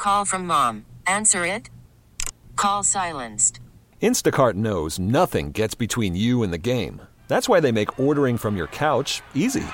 call from mom. Answer it. Call silenced. Instacart knows nothing gets between you and the game. That's why they make ordering from your couch easy.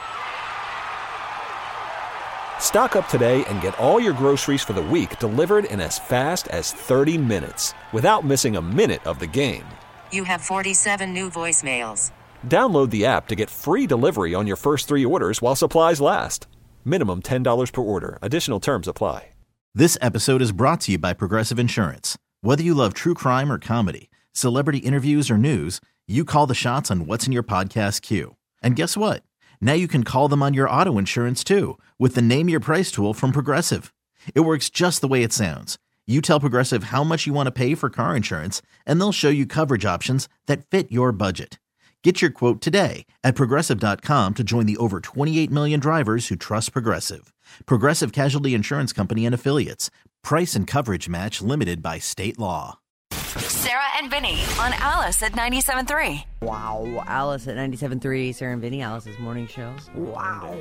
Stock up today and get all your groceries for the week delivered in as fast as 30 minutes without missing a minute of the game. You have 47 new voicemails. Download the app to get free delivery on your first 3 orders while supplies last. Minimum $10 per order. Additional terms apply. This episode is brought to you by Progressive Insurance. Whether you love true crime or comedy, celebrity interviews or news, you call the shots on what's in your podcast queue. And guess what? Now you can call them on your auto insurance too with the Name Your Price tool from Progressive. It works just the way it sounds. You tell Progressive how much you want to pay for car insurance, and they'll show you coverage options that fit your budget. Get your quote today at Progressive.com to join the over 28 million drivers who trust Progressive. Progressive Casualty Insurance Company and Affiliates. Price and coverage match limited by state law. Sarah and Vinny on Alice at 97.3. Wow. Alice at 97.3. Sarah and Vinny, Alice's morning show. Wow.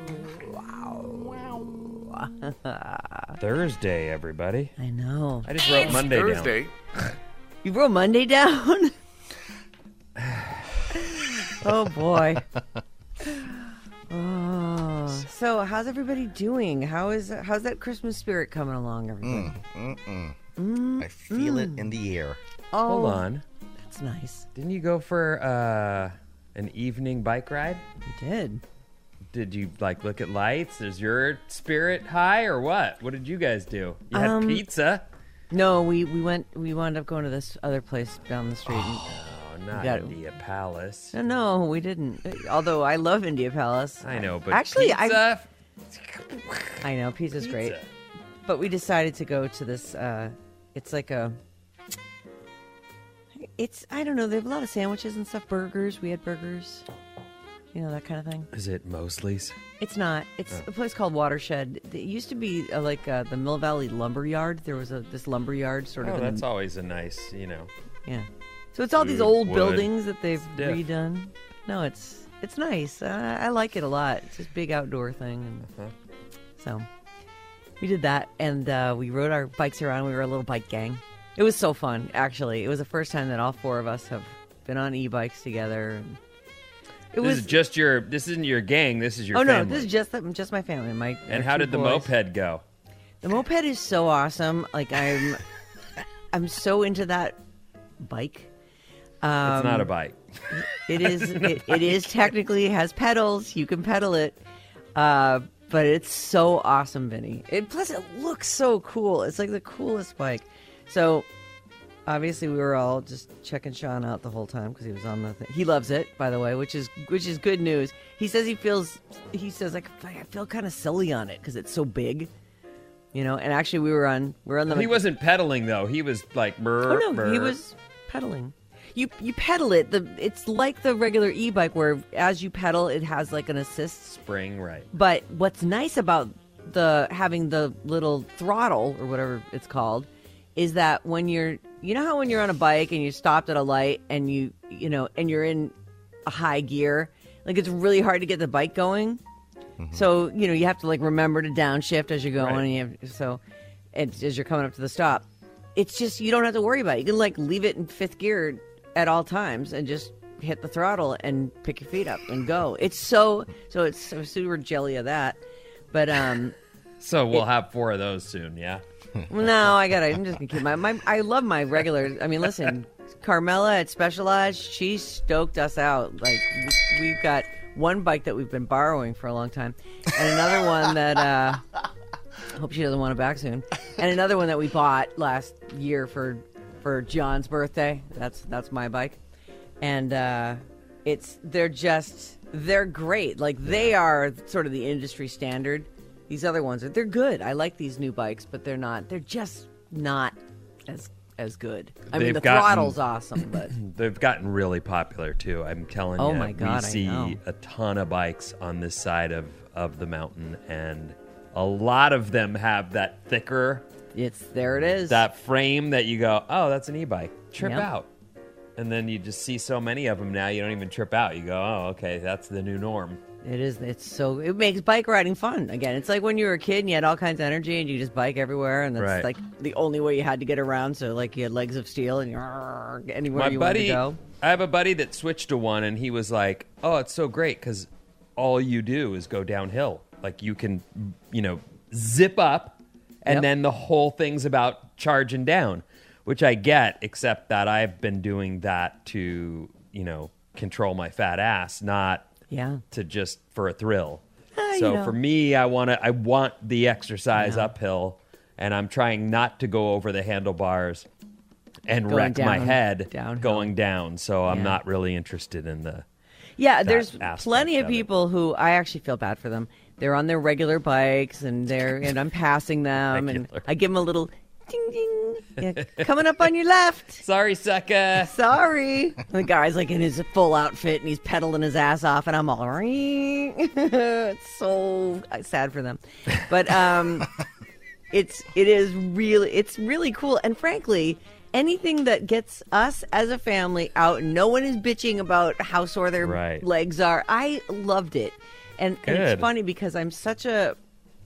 Thursday, everybody. I know. I just wrote Monday Thursday. down. You wrote Monday down? Oh, boy. Oh. So, how's everybody doing? How's that Christmas spirit coming along, everybody? I feel it in the air. Oh, Hold on. that's nice. Didn't you go for an evening bike ride? You did. Did you look at lights? Is your spirit high or what? What did you guys do? You had pizza. No, we wound up going to this other place down the street. Oh, not got- India Palace. No, we didn't. Although I love India Palace. I know, but actually, pizza? I know pizza's great. Pizza. But we decided to go to this. It's like I don't know. They have a lot of sandwiches and stuff. Burgers. We had burgers. You know, that kind of thing. Is it Mosley's? It's not. It's a place called Watershed. It used to be the Mill Valley Lumber Yard. There was this lumber yard sort of. Oh, that's always a nice, Yeah. So it's all these Food, old wood, buildings that they've stiff. redone. No, it's nice. I like it a lot. It's this big outdoor thing. And so we did that, and we rode our bikes around. We were a little bike gang. It was so fun, actually. It was the first time that all 4 of us have been on e-bikes together. And This isn't your gang, this is your family. family. No, this is just my family. And our how 2 did the boys. moped go? The moped is so awesome. I'm so into that bike. It's not a bike. It is. It is technically has pedals. You can pedal it, but it's so awesome, Vinny. Plus, it looks so cool. It's like the coolest bike. So, obviously, we were all just checking Sean out the whole time because he was on the thing. He loves it, by the way, which is good news. He says I feel kind of silly on it because it's so big. And actually, we're on the. He wasn't pedaling though. He was like. Brr, Oh no, brr. he was pedaling. You pedal it. It's like the regular e-bike where as you pedal, it has like an assist spring, right? But what's nice about having the little throttle or whatever it's called is that when you're on a bike and you stopped at a light and and you're in a high gear, like it's really hard to get the bike going. Mm-hmm. So you have to remember to downshift as you're going, right. And as you're coming up to the stop, it's just you don't have to worry about it. You can leave it in 5th gear at all times and just hit the throttle and pick your feet up and go. It's so super jelly of that. But so we'll have 4 of those soon, yeah. No, I'm just gonna keep my I love my regular. I mean, listen, Carmela at Specialized, she stoked us out. We've got one bike that we've been borrowing for a long time, and another one that I hope she doesn't want it back soon, and another one that we bought last year for John's birthday. That's my bike, and they're great. They are sort of the industry standard. These other ones they're good. I like these new bikes, but they're just not as good. I mean, the throttle's awesome, but they've gotten really popular too. I'm telling you. Oh my God, we see a ton of bikes on this side of the mountain, and a lot of them have that thicker. There it is. That frame that you go, oh, that's an e-bike. Trip out. And then you just see so many of them now, you don't even trip out. You go, oh, okay, that's the new norm. It is. It makes bike riding fun. Again, it's like when you were a kid and you had all kinds of energy and you just bike everywhere, and that's Right. like the only way you had to get around. So like you had legs of steel and you're anywhere you wanted to go. I have a buddy that switched to one, and he was like, "Oh, it's so great because all you do is go downhill. Like you can, zip up, and Yep. then the whole thing's about charging down," which I get, except that I've been doing that to, control my fat ass, not Yeah. to just for a thrill. you So know. for me, I want the exercise uphill, and I'm trying not to go over the handlebars and Going wreck my down, head downhill. going down. So I'm Yeah. not really interested in the. Yeah, that there's aspect plenty of of it. people who I actually feel bad for them. They're on their regular bikes and I'm passing them and Regular. I give them a little ding ding. Yeah, coming up on your left. Sorry, sucker. Sorry. And the guy's like in his full outfit and he's pedaling his ass off and I'm all it's so sad for them. But it's really cool, and frankly, anything that gets us as a family out, no one is bitching about how sore their Right. legs are. I loved it. And Good. it's funny because I'm such a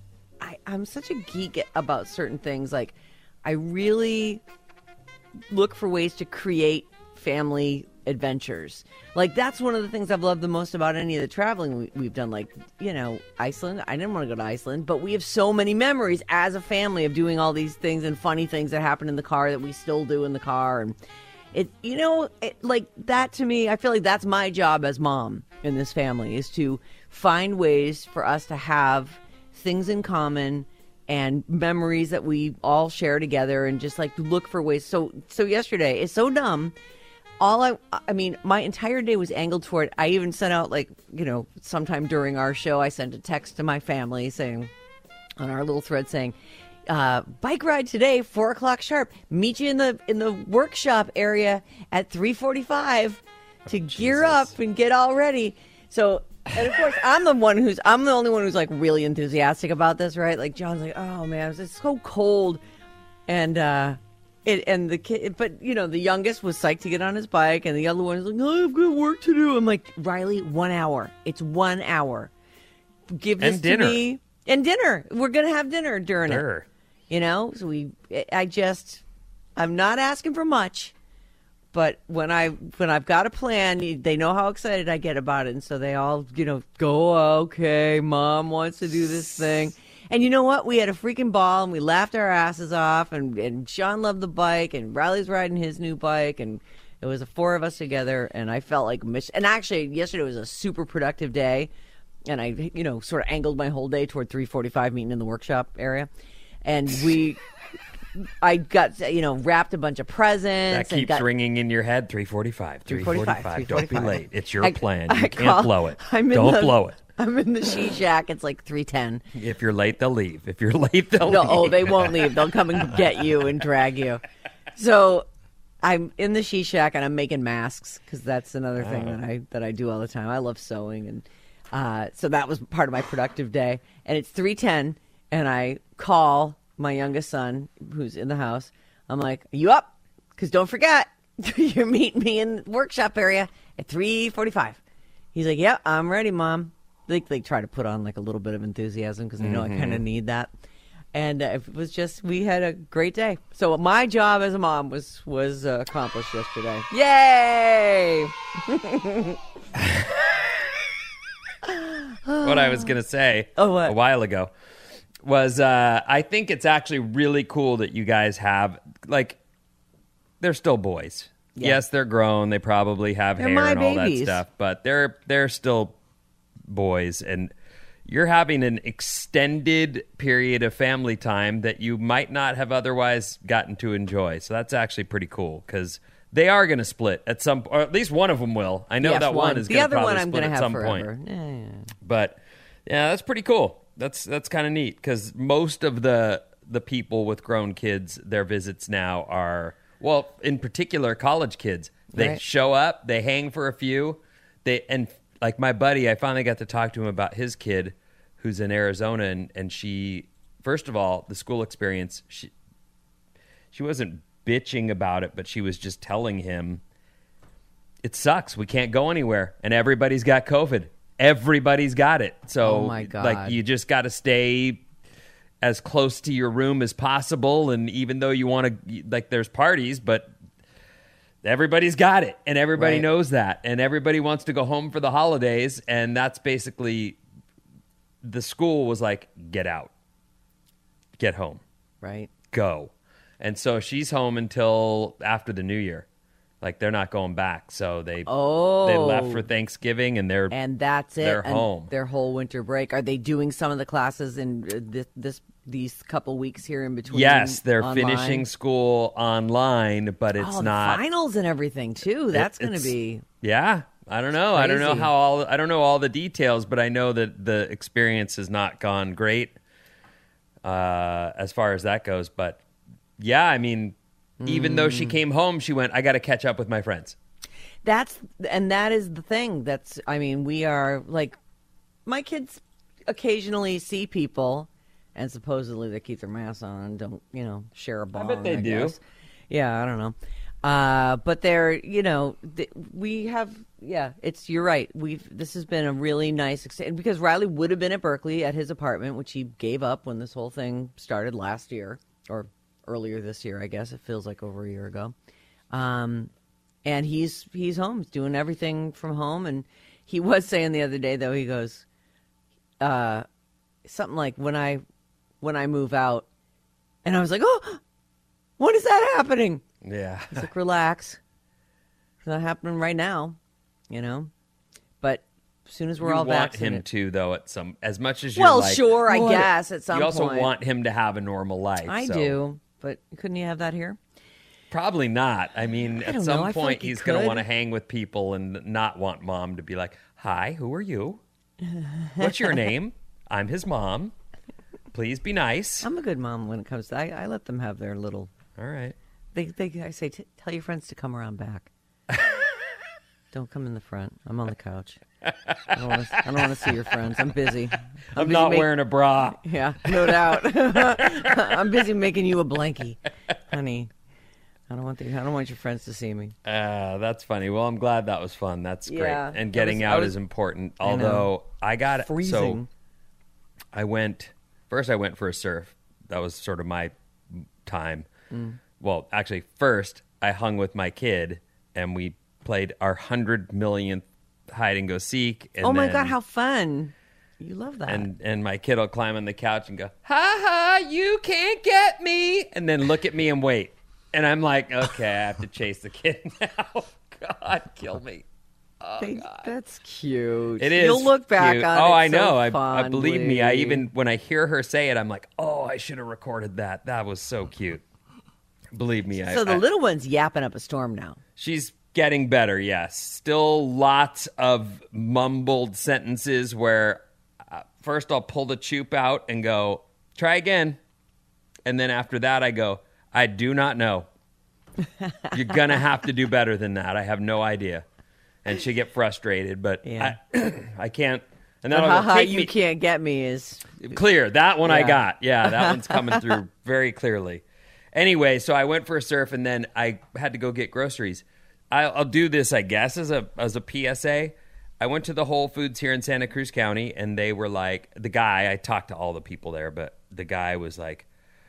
geek about certain things. Like I really look for ways to create family adventures. Like that's one of the things I've loved the most about any of the traveling we've done. Like, Iceland. I didn't want to go to Iceland, but we have so many memories as a family of doing all these things and funny things that happen in the car that we still do in the car. And like that to me, I feel like that's my job as mom in this family, is to find ways for us to have things in common and memories that we all share together, and just like look for ways. So yesterday, it's so dumb. I mean, my entire day was angled toward, I even sent out sometime during our show, I sent a text to my family saying, on our little thread saying, bike ride today, 4:00 sharp. Meet you in the workshop area at 3:45 to gear up and get all ready. So, and of course, I'm the only one who's like really enthusiastic about this, right? Like John's like, oh man, it's so cold, and the kid, but the youngest was psyched to get on his bike, and the other one is like, oh, I've got work to do. I'm like, Riley, 1 hour. It's 1 hour. Give this And dinner. to me. And dinner. We're gonna have dinner during Sure. it. So I'm not asking for much, but when I've got a plan, they know how excited I get about it, and so they all go, okay, Mom wants to do this thing. And you know what? We had a freaking ball, and we laughed our asses off, and Sean loved the bike, and Riley's riding his new bike, and it was the four of us together, and I felt like and actually, yesterday was a super productive day, and I, sort of angled my whole day toward 3:45 meeting in the workshop area, and I got, wrapped a bunch of presents. That keeps ringing in your head. 3:45. 3:45. Don't be late. It's your plan. You can't blow it. Don't blow it. I'm in the She Shack. It's like 3:10. If you're late, they'll leave. If you're late, they'll No, leave. oh, they won't leave. They'll come and get you and drag you. So I'm in the She Shack and I'm making masks because that's another thing that I do all the time. I love sewing, and so that was part of my productive day. And it's 3:10, and I call my youngest son who's in the house. I'm like, "Are you up? Because don't forget, you're meeting me in the workshop area at 3:45." He's like, "Yeah, I'm ready, Mom." They try to put on like a little bit of enthusiasm because they know I kind of need that. And it was just, we had a great day. So my job as a mom was accomplished yesterday. Yay! What I was going to say what? a while ago was I think it's actually really cool that you guys have, like, they're still boys. Yeah. Yes, they're grown. They probably have They're hair my and all babies. that stuff, but they're still boys, and you're having an extended period of family time that you might not have otherwise gotten to enjoy. So that's actually pretty cool because they are going to split at some, or at least one of them will. I know Yes, that one is the going to other probably one I'm split gonna at have some forever. point. Yeah. But yeah, that's pretty cool. That's kind of neat because most of the people with grown kids, their visits now are, well, in particular, college kids. They Right. show up, they hang for a few, and like my buddy, I finally got to talk to him about his kid who's in Arizona, and she, first of all, the school experience, she wasn't bitching about it, but she was just telling him, it sucks. We can't go anywhere, and everybody's got COVID. everybody's got it. So Oh, my God. like you just got to stay as close to your room as possible. And even though you want to, like, there's parties, but everybody's got it, and everybody Right. knows that, and everybody wants to go home for the holidays. And that's basically the school was like, get out, get home, Right. go. And so she's home until after the new year. Like, they're not going back. So they left for Thanksgiving, and And that's it. They're and home. Their whole winter break. Are they doing some of the classes in these couple weeks here in between? yes, they're online? finishing school online, but it's the not finals and everything too. That's going to it's- be Yeah, I don't know. I don't know crazy. I don't know all the details, but I know that the experience has not gone great as far as that goes. But yeah, I mean, even though she came home, she went, I got to catch up with my friends. that is the thing. I mean, we are like, my kids occasionally see people, and supposedly they keep their masks on and don't share a bong. bet they do. guess. Yeah, I don't know. But they're, we have, you're right. This has been a really nice, because Riley would have been at Berkeley at his apartment, which he gave up when this whole thing started last year, or earlier this year, I guess. It feels like over a year ago. And he's home. He's doing everything from home. And he was saying the other day, though, he goes, something like, when I move out, and I was like, oh, when is that happening? Yeah. He's like, relax. It's not happening right now, But as soon as we're all you want vaccinated. him to, though, as much as you're Well, like, sure, I "What?" guess at some you also point. want him to have a normal life. I so- do, but couldn't you have that here? Probably not. I mean, at don't some know. I feel point, like you he's going to could. want to hang with people and not want mom to be like, hi, who are you? What's your name? I'm his mom. Please be nice. I'm a good mom when it comes to I let them have their little. All right. I say, tell your friends to come around back. Don't come in the front. I'm on the couch. I don't want to see your friends. I'm busy. I'm busy not wearing a bra. Yeah, no doubt. I'm busy making you a blankie, honey. I don't want your friends to see me. That's funny. Well, I'm glad that was fun. That's great. Yeah, And that getting was- out I was- is important. I know. Although I got Freezing. So I went for a surf. That was sort of my time. Well, actually, first I hung with my kid and we played our 100 millionth hide and go seek. And Oh my then- God, how fun! You love that. And my kid will climb on the couch and go, ha ha, you can't get me, and then look at me and wait. And I'm like, okay, I have to chase the kid now. God, kill me. Oh, God. That's cute. It is. You'll look back cute. on it. Oh, I so know. I believe me. I fondly. even when I hear her say it, I'm like, oh, I should have recorded that. That was so cute. Believe me. So the little one's yapping up a storm now. She's getting better. Yes, still lots of mumbled sentences where first I'll pull the choop out and go, try again, and then after that I go, I do not know. You're gonna have to do better than that. I have no idea. And she get frustrated, but Yeah. I can't. And then But I'll go, haha, take you me can't get me is clear. That one I Yeah. got. Yeah, that one's coming through very clearly. Anyway, so I went for a surf, and then I had to go get groceries. I'll do this, I guess, as a PSA. I went to the Whole Foods here in Santa Cruz County, and they were like, I talked to all the people there, but the guy was like,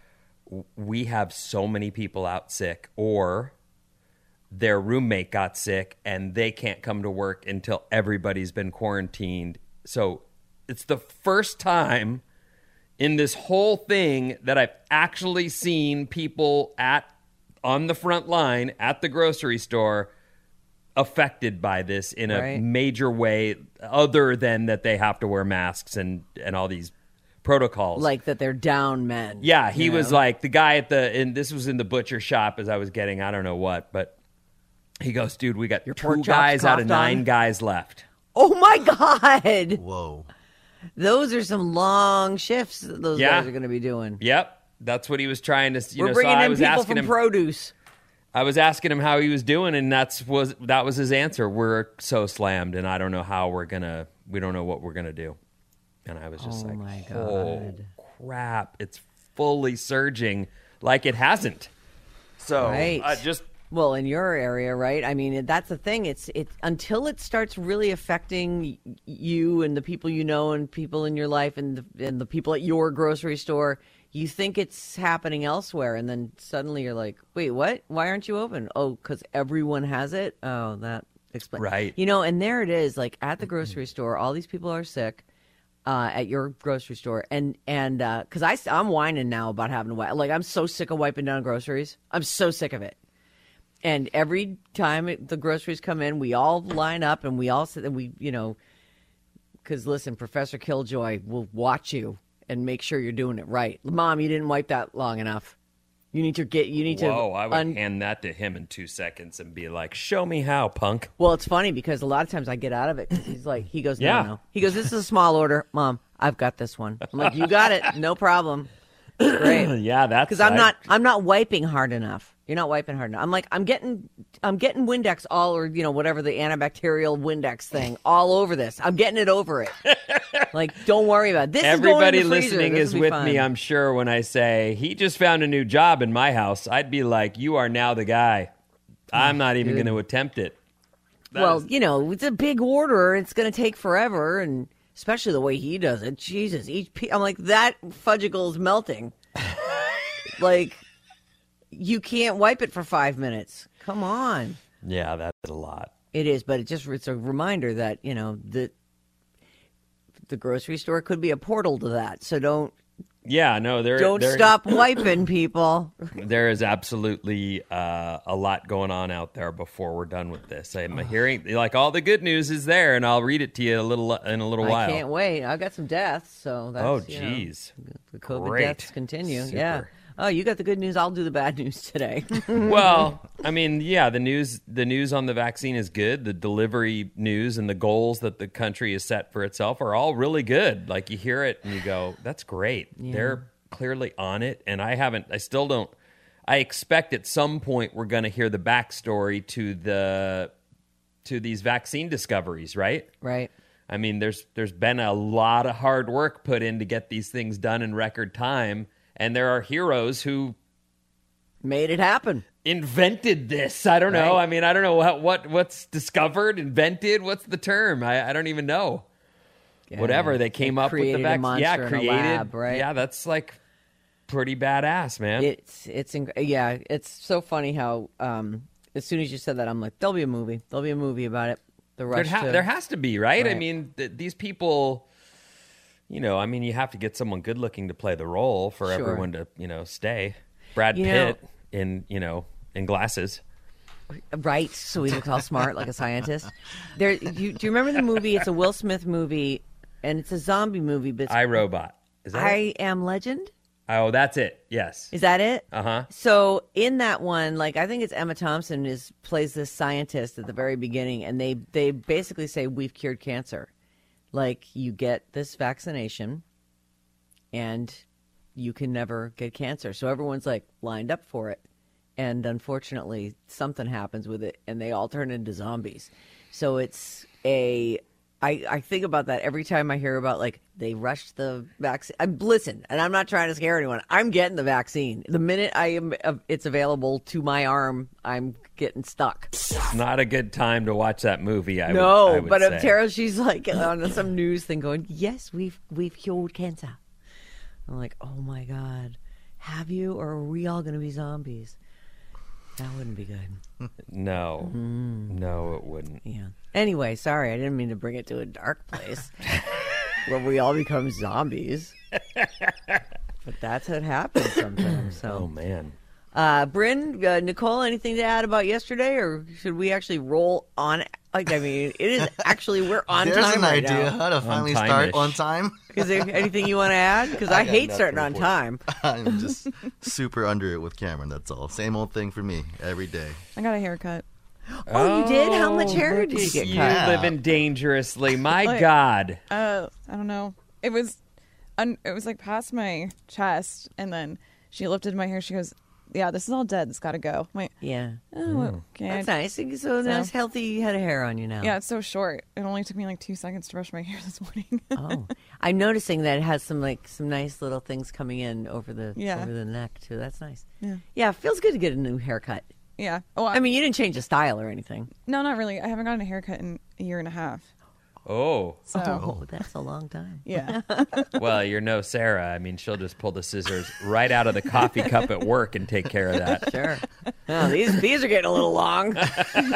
we have so many people out sick, or their roommate got sick, and they can't come to work until everybody's been quarantined. So it's the first time in this whole thing that I've actually seen people on the front line at the grocery store affected by this in a Right. major way, other than that they have to wear masks and all these protocols. like that they're down men. Yeah, he you was know? like the guy and this was in the butcher shop as I was getting, I don't know what, but he goes, dude, we got Your pork 2 chops guys out of coughed on? 9 guys left. Oh my God. Whoa. Those are some long shifts that those Yeah. guys are going to be doing. Yep. That's what he was trying to, We're so bringing I in was people asking from him, produce. I was asking him how he was doing, and that was his answer. We're so slammed, and I don't know how we don't know what we're gonna do. And I was just Oh like, my oh God. crap, it's fully surging like it hasn't. So Right. just Well, in your area, right? I mean, that's the thing. It's until it starts really affecting you and the people you know and people in your life and the people at your grocery store. You think it's happening elsewhere, and then suddenly you're like, "Wait, what? Why aren't you open?" Oh, because everyone has it. Oh, that explains. Right. And there it is. Like at the grocery store, all these people are sick. At your grocery store, and because I'm whining now about having to wipe. Like I'm so sick of wiping down groceries. I'm so sick of it. And every time the groceries come in, we all line up and we all sit and because listen, Professor Killjoy will watch you and make sure you're doing it right. Mom, you didn't wipe that long enough. You need to. Whoa, I would hand that to him in 2 seconds and be like, "Show me how, punk." Well, it's funny because a lot of times I get out of it because he goes, no. He goes, "This is a small order, Mom. I've got this one." I'm like, "You got it, no problem." Great. Yeah, that's because I'm not wiping hard enough. You're not wiping hard enough. I'm like, I'm getting Windex whatever the antibacterial Windex thing all over this. I'm getting it over it. Like, don't worry about it. This Everybody is going in the freezer. listening This is will be with fun. me, I'm sure, when I say he just found a new job in my house. I'd be like, "You are now the guy." I'm not even going to attempt it. It's a big order. It's going to take forever, and especially the way he does it. Jesus, I'm like, that fudgicle is melting. Like, you can't wipe it for 5 minutes. Come on. Yeah, that's a lot. It is, but it's a reminder that, the grocery store could be a portal to that. So don't stop wiping, people. There is absolutely a lot going on out there before we're done with this. I'm hearing, like, all the good news is there, and I'll read it to you in a little while. I can't wait. I've got some deaths, so that's, oh, geez. The COVID Great. deaths continue. Super. Yeah. Oh, you got the good news. I'll do the bad news today. Well, I mean, yeah, the news on the vaccine is good. The delivery news and the goals that the country has set for itself are all really good. Like, you hear it and you go, "That's great." Yeah. They're clearly on it. And I expect at some point we're going to hear the backstory to these vaccine discoveries, right? Right. I mean, there's been a lot of hard work put in to get these things done in record time. And there are heroes who made it happen. Invented this. I don't know. I mean, I don't know what's discovered, invented. What's the term? I don't even know. Yeah, whatever they came up with the vaccine. Yeah, created. In a lab, right? Yeah, that's like pretty badass, man. It's so funny how as soon as you said that, I'm like, there'll be a movie. There'll be a movie about it. There has to be, right? I mean, these people. You have to get someone good looking to play the role for everyone to, stay. Brad Pitt in glasses. Right. So he looks all smart like a scientist. Do you remember the movie? It's a Will Smith movie, and it's a zombie movie. But iRobot. Is that I Am Legend? Oh, that's it. Yes. Is that it? Uh-huh. So in that one, I think it's Emma Thompson plays this scientist at the very beginning, and they basically say, "We've cured cancer." Like, you get this vaccination and you can never get cancer. So everyone's lined up for it. And unfortunately, something happens with it and they all turn into zombies. So it's I think about that every time I hear about they rushed the vaccine. Listen, and I'm not trying to scare anyone. I'm getting the vaccine. The minute it's available to my arm, I'm getting stuck. It's not a good time to watch that movie. I would say. Tara, she's on some news thing going, "Yes, we've cured cancer." I'm like, "Oh my God, have you? Or are we all going to be zombies?" That wouldn't be good. No. No, it wouldn't. Yeah. Anyway, sorry, I didn't mean to bring it to a dark place where we all become zombies. But that's what happens sometimes. So. Oh, man. Bryn, Nicole, anything to add about yesterday, or should we actually roll on? It is actually, we're on There's time right now. There's an idea how to finally start on time. Is there anything you want to add? Because I hate starting on time. I'm just super under it with Cameron, that's all. Same old thing for me every day. I got a haircut. Oh, you did? How much hair did you get cut? You're living dangerously. My God. I don't know. It was past my chest, and then she lifted my hair. She goes, "Yeah, this is all dead. It's got to go." I'm like, yeah. Oh, okay. That's nice. So nice, healthy head of hair on you now. Yeah, it's so short. It only took me 2 seconds to brush my hair this morning. Oh, I'm noticing that it has some nice little things coming in over the neck too. That's nice. Yeah. Yeah, it feels good to get a new haircut. Yeah. Oh, I mean, you didn't change the style or anything. no, not really. I haven't gotten a haircut in a year and a half. Oh. So Oh, that's a long time. yeah. Well, you're no Sarah. I mean, she'll just pull the scissors right out of the coffee cup at work and take care of that. Sure. Oh, these are getting a little long. How's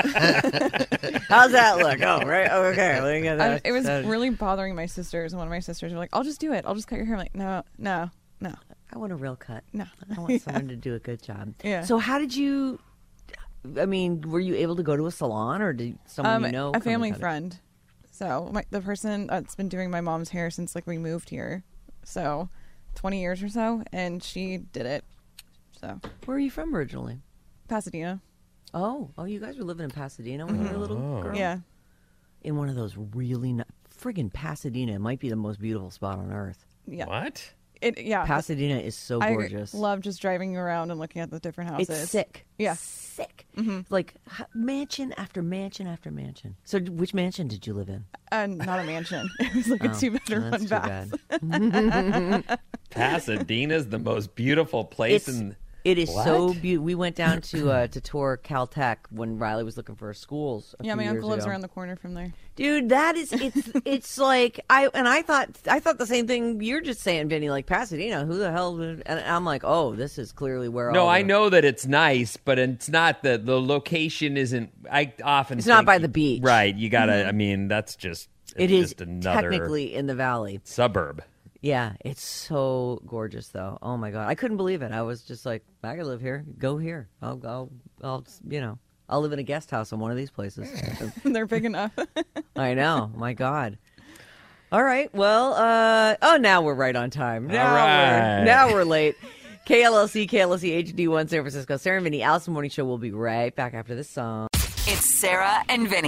that look? Oh, right. Oh, okay. Let me get that. It was really bothering my sisters, and one of my sisters were like, "I'll just do it. I'll just cut your hair." I'm like, no. I want a real cut. No. I want someone to do a good job. Yeah. So how did you? I mean, were you able to go to a salon, or did someone you know? A family friend. So the person that's been doing my mom's hair since like we moved here, so 20 years or so, and she did it. So Where are you from originally? Pasadena. Oh, you guys were living in Pasadena when you were a little girl. Yeah. In one of those really friggin' Pasadena might be the most beautiful spot on earth. Yeah. What? Yeah. Pasadena is so gorgeous. I love just driving around and looking at the different houses. It's sick. Yeah. Sick. Like mansion after mansion after mansion. So which mansion did you live in? Not a mansion. It was like a 2-bedroom, that's 1 bath. Pasadena's the most beautiful place It is What? so beautiful. We went down to tour Caltech when Riley was looking for schools. Yeah, my uncle lives around the corner from there. Dude, that is it's like I thought the same thing you're just saying, Vinny. Like Pasadena, who the hell? And I'm like, oh, this is clearly where. No, I know that it's nice, but it's not the location isn't. I often It's not think- by the beach, right? You gotta. I mean, that's just. It it's is just another technically in the valley. suburb. Yeah, it's so gorgeous though. Oh my god, I couldn't believe it. I was just like, I could live here. Go here. I'll I'll live in a guest house in one of these places. They're big enough. I know. My God. All right. Well, now we're right on time. Now we're late. KLLC HD1 San Francisco. Sarah and Vinny, Alice Morning Show. We'll be right back after this song. It's Sarah and Vinny.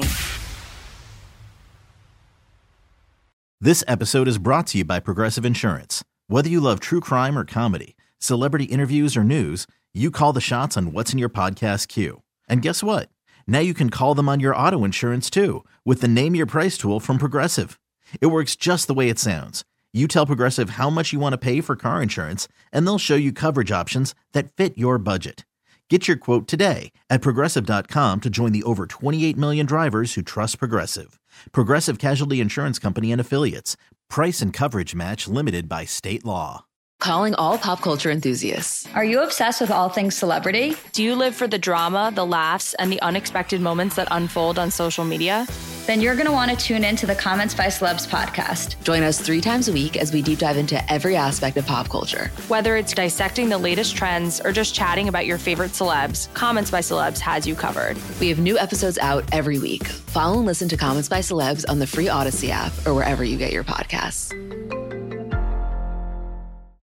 This episode is brought to you by Progressive Insurance. Whether you love true crime or comedy, celebrity interviews or news, you call the shots on what's in your podcast queue. And guess what? Now you can call them on your auto insurance too with the Name Your Price tool from Progressive. It works just the way it sounds. You tell Progressive how much you want to pay for car insurance, and they'll show you coverage options that fit your budget. Get your quote today at Progressive.com to join the over 28 million drivers who trust Progressive. Progressive Casualty Insurance Company and Affiliates. Price and coverage match limited by state law. Calling all pop culture enthusiasts. Are you obsessed with all things celebrity? Do you live for the drama, the laughs, and the unexpected moments that unfold on social media? Then you're going to want to tune in to the Comments by Celebs podcast. Join us 3 times a week as we deep dive into every aspect of pop culture. Whether it's dissecting the latest trends or just chatting about your favorite celebs, Comments by Celebs has you covered. We have new episodes out every week. Follow and listen to Comments by Celebs on the free Odyssey app or wherever you get your podcasts.